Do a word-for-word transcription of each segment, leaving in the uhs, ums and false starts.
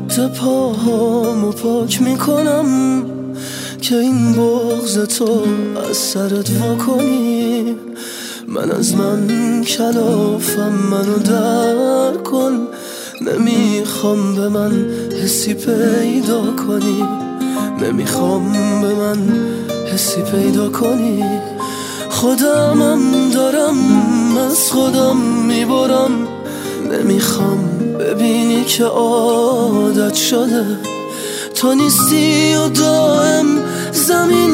جاده پاهامو پاک میکنم که این بغض تو از سرت واکنی. من از من کلافم، منو در کن، نمیخوام به من حسی پیدا کنی، نمیخوام به من حسی پیدا کنی. خودمم دارم از خودم میبرم، نمیخوام ببینی که عادت شده تو نیستی و دائم زمین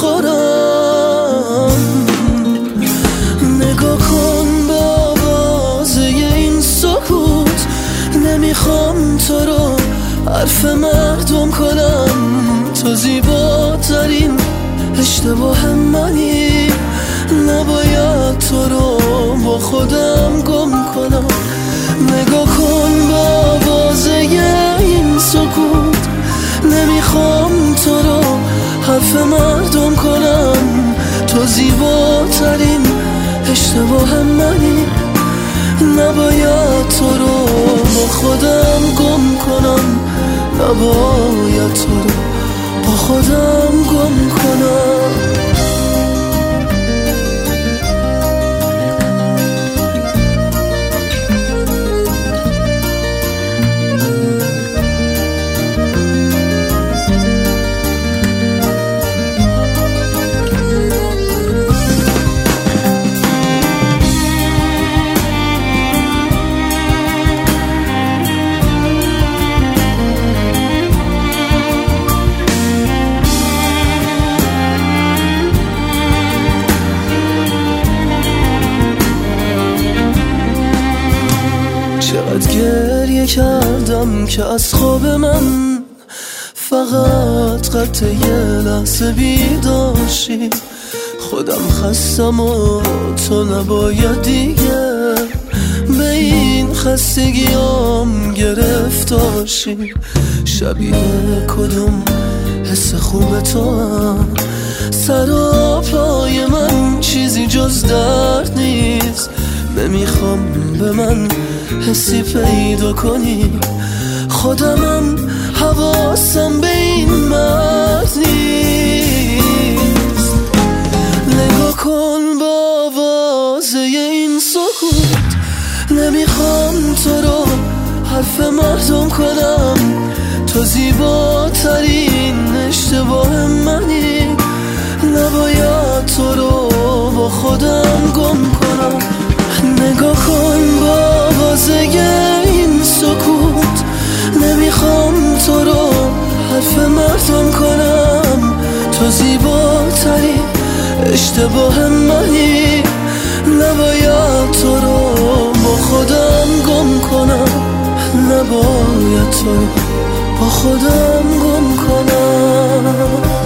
میخورم. نگاه کن به آوازه این سکوت، نمیخوام تو رو حرف مردم کنم. تو زیباترین اشتباه منی، نباید تو رو با خودم گم کنم. نگاه کن به آوازه این سکوت، نمیخوام تو رو حرف مردم کنم. تو زیباترین اشتباه منی، نباید تو رو با خودم گم کنم، نباید تو رو با خودم گم کنم. چقدر گریه کردم که از خواب من فقط قطع یه لحظه بیداشی. خودم خستم و تو نباید دیگه به این خستگیام گرفتاشی. شبیه کدوم حس خوب تو هم، سر و پای من چیزی جز درد نیست. نمیخوام به من حسی پیدا کنی، خودمم حواسم به این مرد نیست. نگاه کن با آوازه این سکوت، نمیخوام تو رو حرف مردم کنم. تو زیباترین اشتباه منی، نباید تو رو با خودم گم کنم. نگاه کن با آوازه این سکوت، نمیخوام تو رو حرف مردم کنم. تو زیباترین اشتباه منی، نباید تو رو با خودم گم کنم، نباید تو رو با خودم گم کنم.